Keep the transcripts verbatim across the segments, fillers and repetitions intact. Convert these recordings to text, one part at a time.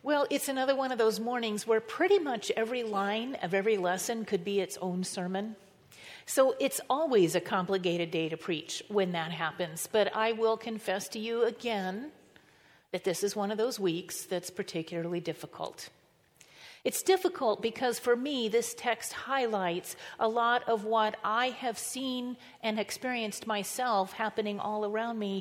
Well, it's another one of those mornings where pretty much every line of every lesson could be its own sermon. So it's always a complicated day to preach when that happens. But I will confess to you again that this is one of those weeks that's particularly difficult. It's difficult because for me, this text highlights a lot of what I have seen and experienced myself happening all around me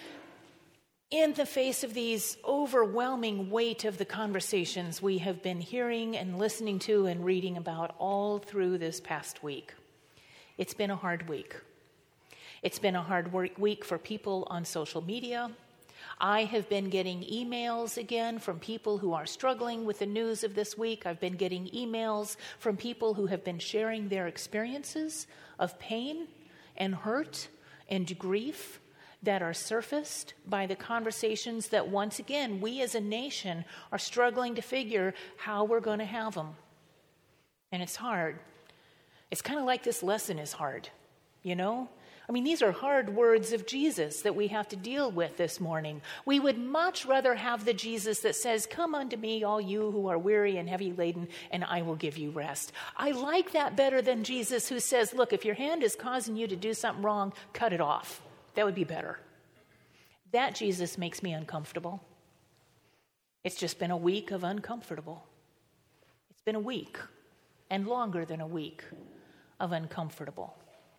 in the face of these overwhelming weight of the conversations we have been hearing and listening to and reading about all through this past week. It's been a hard week. It's been a hard work week for people on social media. I have been getting emails again from people who are struggling with the news of this week. I've been getting emails from people who have been sharing their experiences of pain and hurt and grief that are surfaced by the conversations that, once again, we as a nation are struggling to figure how we're going to have them. And it's hard. It's kind of like this lesson is hard, you know? I mean, these are hard words of Jesus that we have to deal with this morning. We would much rather have the Jesus that says, "Come unto me, all you who are weary and heavy laden, and I will give you rest." I like that better than Jesus who says, "Look, if your hand is causing you to do something wrong, cut it off." That would be better. That Jesus makes me uncomfortable. It's just been a week of uncomfortable. It's been a week, and longer than a week, of uncomfortable.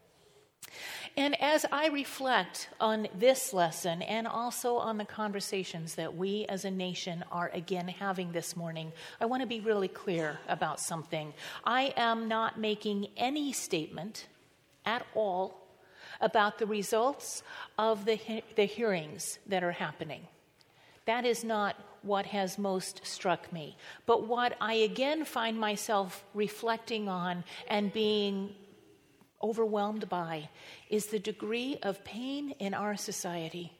And as I reflect on this lesson and also on the conversations that we as a nation are again having this morning, I want to be really clear about something. I am not making any statement at all about the results of the, he- the hearings that are happening. That is not what has most struck me. But what I again find myself reflecting on and being overwhelmed by is the degree of pain in our society.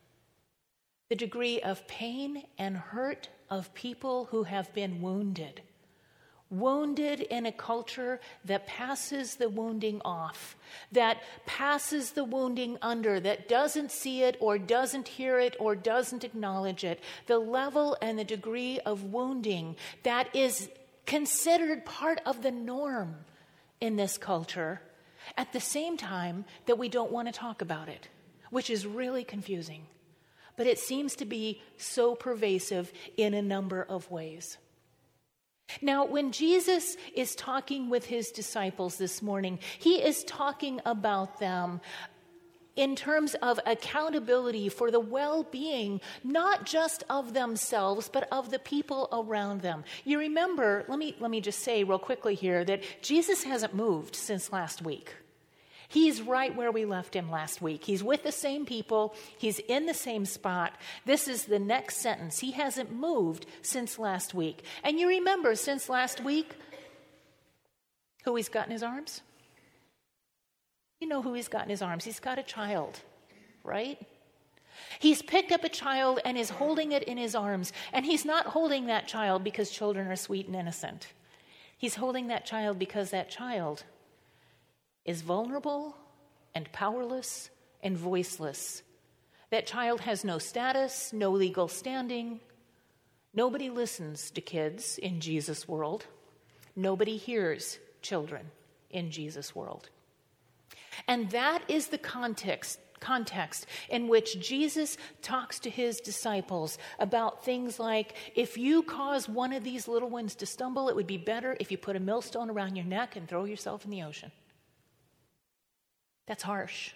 The degree of pain and hurt of people who have been wounded. Wounded in a culture that passes the wounding off, that passes the wounding under, that doesn't see it or doesn't hear it or doesn't acknowledge it. The level and the degree of wounding that is considered part of the norm in this culture, at the same time that we don't want to talk about it, which is really confusing. But it seems to be so pervasive in a number of ways. Now, when Jesus is talking with his disciples this morning, he is talking about them in terms of accountability for the well-being, not just of themselves, but of the people around them. You remember, let me, let me just say real quickly here that Jesus hasn't moved since last week. He's right where we left him last week. He's with the same people. He's in the same spot. This is the next sentence. He hasn't moved since last week. And you remember, since last week, who he's got in his arms? You know who he's got in his arms. He's got a child, right? He's picked up a child and is holding it in his arms. And he's not holding that child because children are sweet and innocent. He's holding that child because that child is vulnerable and powerless and voiceless. That child has no status, no legal standing. Nobody listens to kids in Jesus' world. Nobody hears children in Jesus' world. And that is the context, context in which Jesus talks to his disciples about things like, if you cause one of these little ones to stumble, it would be better if you put a millstone around your neck and throw yourself in the ocean. That's harsh.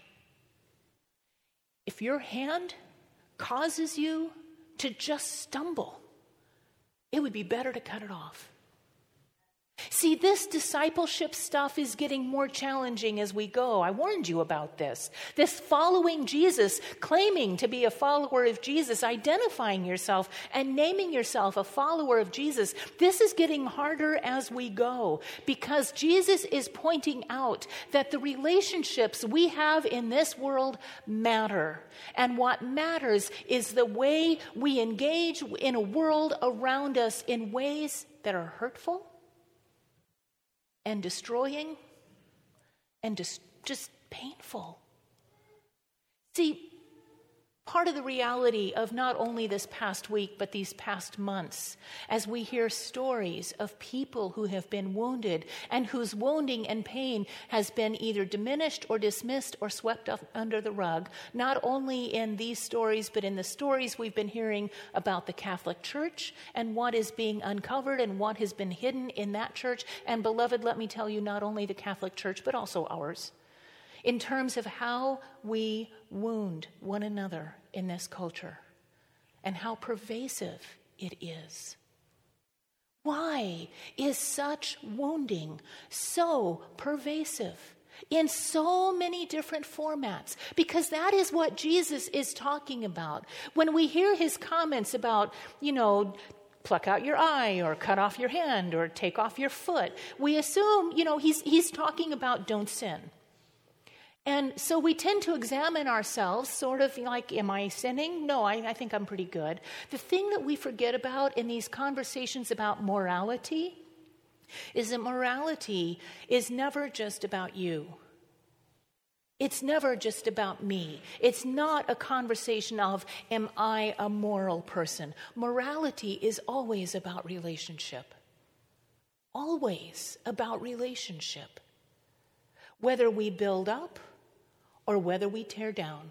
If your hand causes you to just stumble, it would be better to cut it off. See, this discipleship stuff is getting more challenging as we go. I warned you about this. This following Jesus, claiming to be a follower of Jesus, identifying yourself and naming yourself a follower of Jesus, this is getting harder as we go because Jesus is pointing out that the relationships we have in this world matter. And what matters is the way we engage in a world around us in ways that are hurtful and destroying, and just, just painful. See, Part of the reality of not only this past week, but these past months, as we hear stories of people who have been wounded and whose wounding and pain has been either diminished or dismissed or swept up under the rug, not only in these stories, but in the stories we've been hearing about the Catholic Church and what is being uncovered and what has been hidden in that church. And beloved, let me tell you, not only the Catholic Church, but also ours, in terms of how we wound one another in this culture and how pervasive it is. Why is such wounding so pervasive in so many different formats? Because that is what Jesus is talking about. When we hear his comments about, you know, pluck out your eye or cut off your hand or take off your foot, we assume, you know, he's he's talking about don't sin. And so we tend to examine ourselves sort of like, am I sinning? No, I, I think I'm pretty good. The thing that we forget about in these conversations about morality is that morality is never just about you. It's never just about me. It's not a conversation of, am I a moral person? Morality is always about relationship. Always about relationship. Whether we build up or whether we tear down.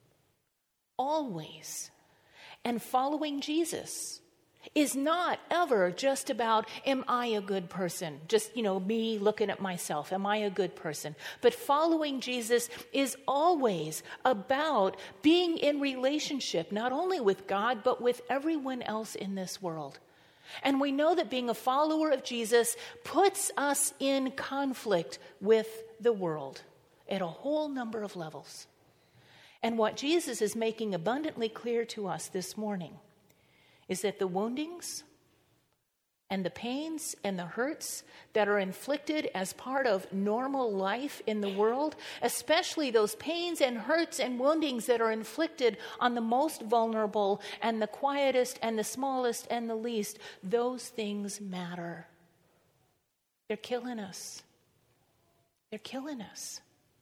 Always. And following Jesus is not ever just about, am I a good person? Just, you know, me looking at myself. Am I a good person? But following Jesus is always about being in relationship, not only with God, but with everyone else in this world. And we know that being a follower of Jesus puts us in conflict with the world at a whole number of levels. And what Jesus is making abundantly clear to us this morning is that the woundings and the pains and the hurts that are inflicted as part of normal life in the world, especially those pains and hurts and woundings that are inflicted on the most vulnerable and the quietest and the smallest and the least, those things matter. They're killing us. They're killing us.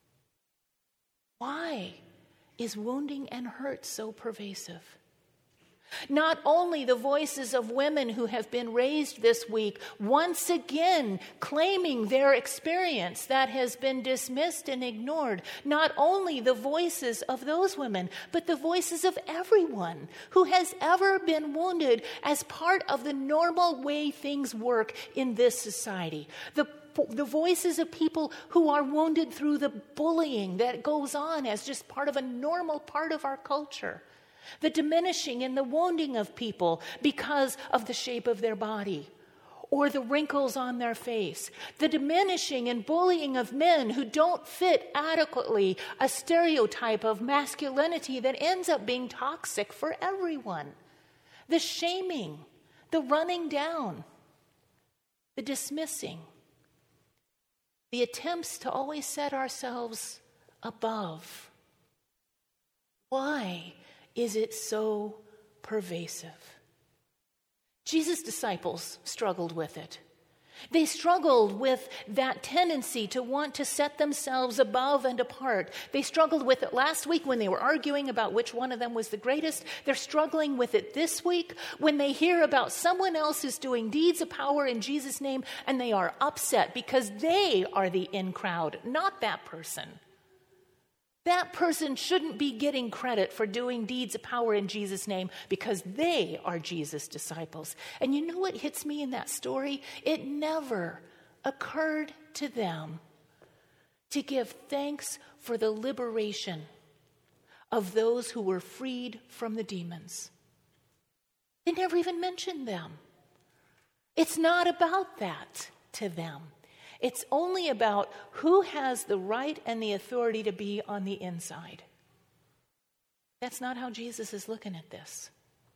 Why is wounding and hurt so pervasive? Not only the voices of women who have been raised this week, once again claiming their experience that has been dismissed and ignored. Not only the voices of those women, but the voices of everyone who has ever been wounded as part of the normal way things work in this society. The The voices of people who are wounded through the bullying that goes on as just part of a normal part of our culture. The diminishing and the wounding of people because of the shape of their body or the wrinkles on their face. The diminishing and bullying of men who don't fit adequately a stereotype of masculinity that ends up being toxic for everyone. The shaming, the running down, the dismissing. The attempts to always set ourselves above. Why is it so pervasive? Jesus' disciples struggled with it. They struggled with that tendency to want to set themselves above and apart. They struggled with it last week when they were arguing about which one of them was the greatest. They're struggling with it this week when they hear about someone else who's doing deeds of power in Jesus' name, and they are upset because they are the in crowd, not that person. That person shouldn't be getting credit for doing deeds of power in Jesus' name because they are Jesus' disciples. And you know what hits me in that story? It never occurred to them to give thanks for the liberation of those who were freed from the demons. They never even mentioned them. It's not about that to them. It's only about who has the right and the authority to be on the inside. That's not how Jesus is looking at this.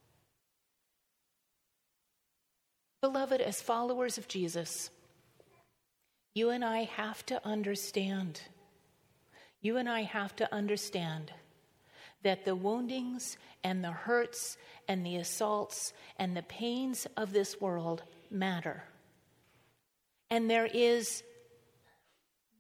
Beloved, as followers of Jesus, you and I have to understand, you and I have to understand that the woundings and the hurts and the assaults and the pains of this world matter. And there is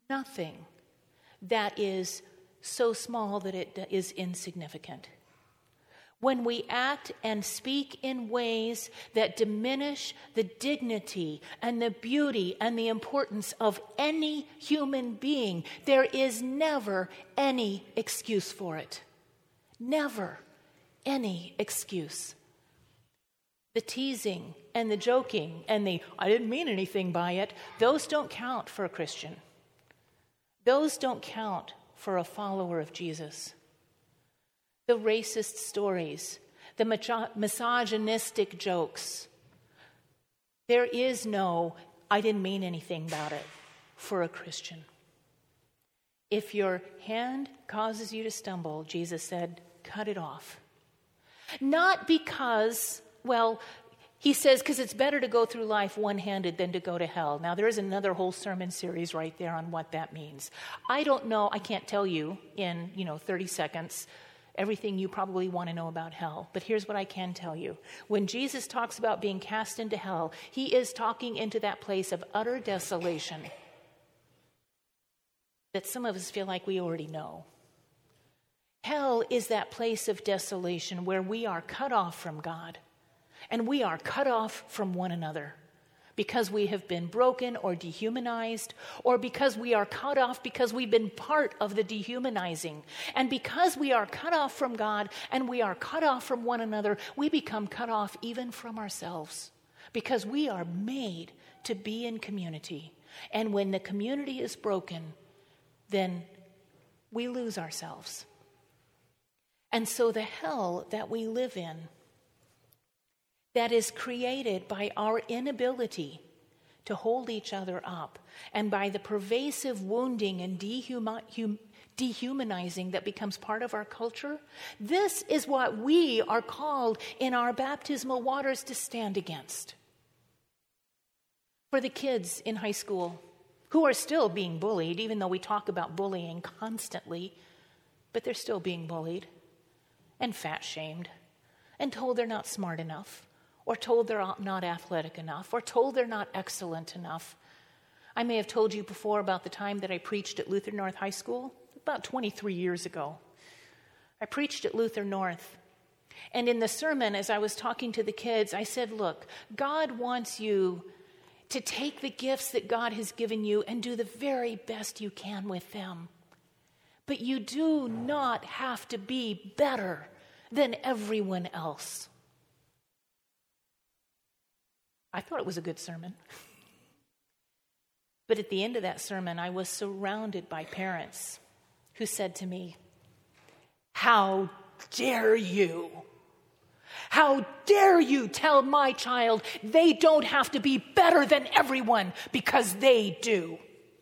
nothing that is so small that it is insignificant. when we act and speak in ways that diminish the dignity and the beauty and the importance of any human being, there is never any excuse for it. Never any excuse. The teasing and the joking and the, I didn't mean anything by it, those don't count for a Christian. Those don't count for a follower of Jesus. The racist stories, the miso- misogynistic jokes. There is no, I didn't mean anything about it, for a Christian. If your hand causes you to stumble, Jesus said, cut it off. Not because, well, he says, because it's better to go through life one-handed than to go to hell. Now, there is another whole sermon series right there on what that means. I don't know, I can't tell you in, you know, thirty seconds everything you probably want to know about hell. But here's what I can tell you. When Jesus talks about being cast into hell, he is talking into that place of utter desolation that some of us feel like we already know. Hell is that place of desolation where we are cut off from God and we are cut off from one another because we have been broken or dehumanized, or because we are cut off because we've been part of the dehumanizing. And because we are cut off from God and we are cut off from one another, we become cut off even from ourselves because we are made to be in community. And when the community is broken, then we lose ourselves. And so the hell that we live in, that is created by our inability to hold each other up and by the pervasive wounding and dehuma- hum- dehumanizing that becomes part of our culture, this is what we are called in our baptismal waters to stand against. For the kids in high school who are still being bullied, even though we talk about bullying constantly, but they're still being bullied and fat-shamed and told they're not smart enough, or told they're not athletic enough, or told they're not excellent enough. I may have told you before about the time that I preached at Luther North High School, about twenty-three years ago. I preached at Luther North, and in the sermon, as I was talking to the kids, I said, look, God wants you to take the gifts that God has given you and do the very best you can with them. But you do not have to be better than everyone else. I thought it was a good sermon. But at the end of that sermon, I was surrounded by parents who said to me, how dare you? How dare you tell my child they don't have to be better than everyone because they do?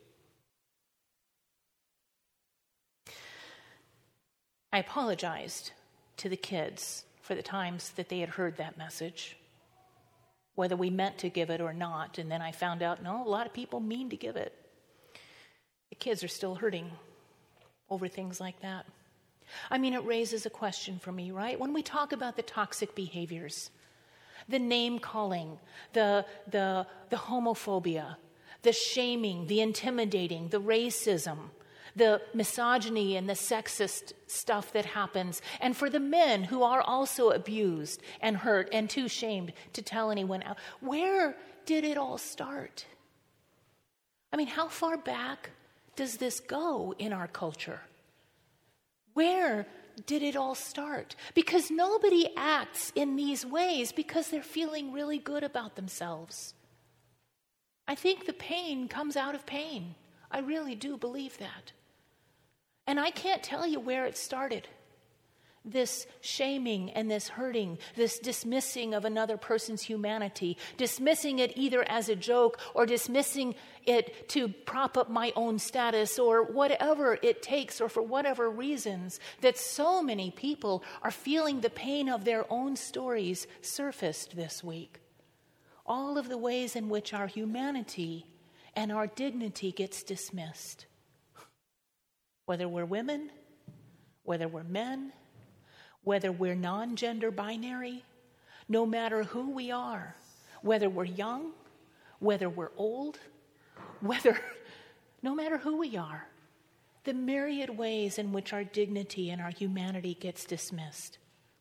I apologized to the kids for the times that they had heard that message, whether we meant to give it or not. And then I found out, no, a lot of people mean to give it. The kids are still hurting over things like that. I mean, it raises a question for me, right? When we talk about the toxic behaviors, the name calling, the, the, the homophobia, the shaming, the intimidating, the racism, the misogyny and the sexist stuff that happens, and for the men who are also abused and hurt and too shamed to tell anyone else. Where did it all start? I mean, how far back does this go in our culture? Where did it all start? Because nobody acts in these ways because they're feeling really good about themselves. I think the pain comes out of pain. I really do believe that. And I can't tell you where it started. This shaming and this hurting, this dismissing of another person's humanity, dismissing it either as a joke or dismissing it to prop up my own status or whatever it takes, or for whatever reasons, that so many people are feeling the pain of their own stories surfaced this week. All of the ways in which our humanity and our dignity gets dismissed. Whether we're women, whether we're men, whether we're non-gender binary, no matter who we are, whether we're young, whether we're old, whether, no matter who we are, the myriad ways in which our dignity and our humanity gets dismissed.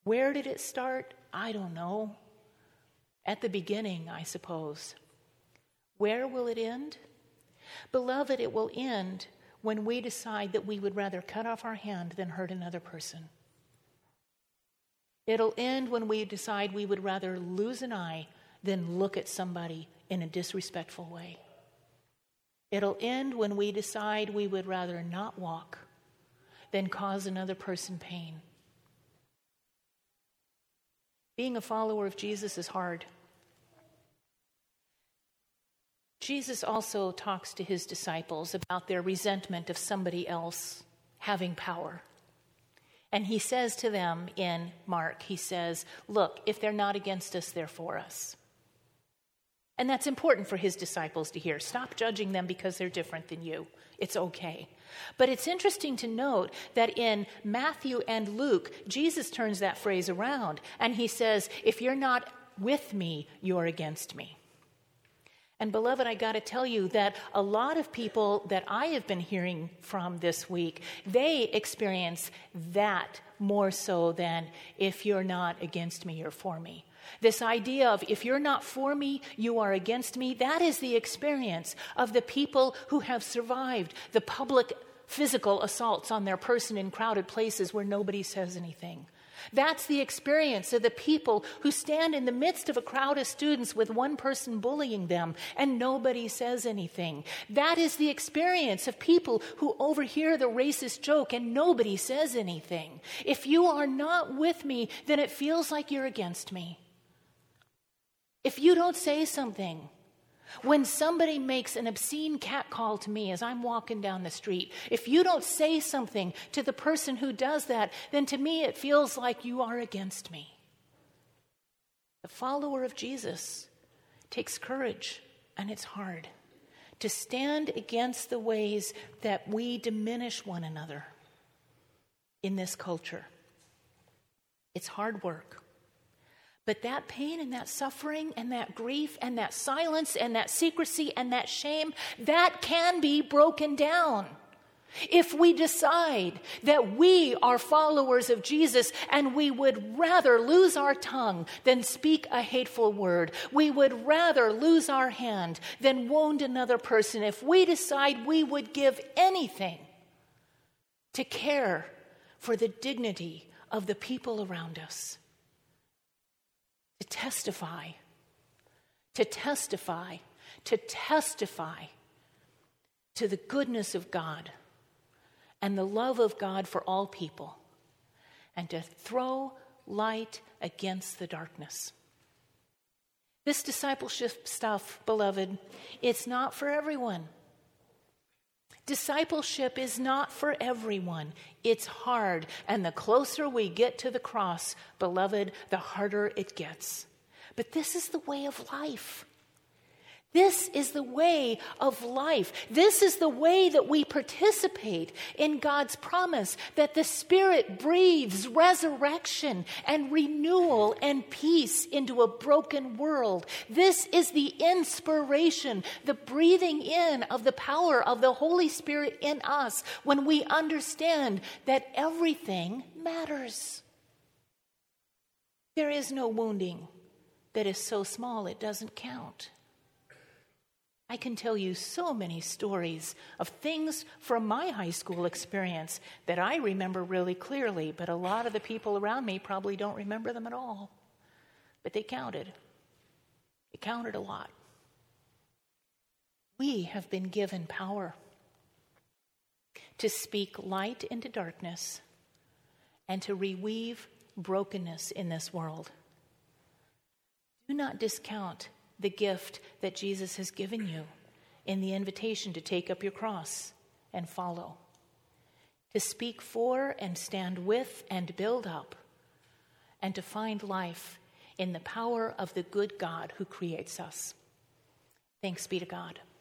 Where did it start? I don't know. At the beginning, I suppose. Where will it end? Beloved, it will end when we decide that we would rather cut off our hand than hurt another person. It'll end when we decide we would rather lose an eye than look at somebody in a disrespectful way. It'll end when we decide we would rather not walk than cause another person pain. Being a follower of Jesus is hard. Jesus also talks to his disciples about their resentment of somebody else having power. And he says to them in Mark, he says, look, if they're not against us, they're for us. And that's important for his disciples to hear. Stop judging them because they're different than you. It's okay. But it's interesting to note that in Matthew and Luke, Jesus turns that phrase around and he says, if you're not with me, you're against me. And beloved, I got to tell you that a lot of people that I have been hearing from this week, they experience that more so than if you're not against me, you're for me. This idea of if you're not for me, you are against me, that is the experience of the people who have survived the public physical assaults on their person in crowded places where nobody says anything. That's the experience of the people who stand in the midst of a crowd of students with one person bullying them and nobody says anything. That is the experience of people who overhear the racist joke and nobody says anything. If you are not with me, then it feels like you're against me. If you don't say something, when somebody makes an obscene catcall to me as I'm walking down the street, if you don't say something to the person who does that, then to me it feels like you are against me. The follower of Jesus takes courage, and it's hard, to stand against the ways that we diminish one another in this culture. It's hard work. But that pain and that suffering and that grief and that silence and that secrecy and that shame, that can be broken down. If we decide that we are followers of Jesus and we would rather lose our tongue than speak a hateful word, we would rather lose our hand than wound another person, if we decide we would give anything to care for the dignity of the people around us, to testify, to testify, to testify to the goodness of God and the love of God for all people, and to throw light against the darkness. This discipleship stuff, beloved, it's not for everyone. Discipleship is not for everyone. It's hard, and the closer we get to the cross, beloved, the harder it gets. But this is the way of life. This is the way of life. This is the way that we participate in God's promise that the Spirit breathes resurrection and renewal and peace into a broken world. This is the inspiration, the breathing in of the power of the Holy Spirit in us when we understand that everything matters. There is no wounding that is so small it doesn't count. I can tell you so many stories of things from my high school experience that I remember really clearly, but a lot of the people around me probably don't remember them at all. But they counted. They counted a lot. We have been given power to speak light into darkness and to reweave brokenness in this world. Do not discount the gift that Jesus has given you in the invitation to take up your cross and follow, to speak for and stand with and build up, and to find life in the power of the good God who creates us. Thanks be to God.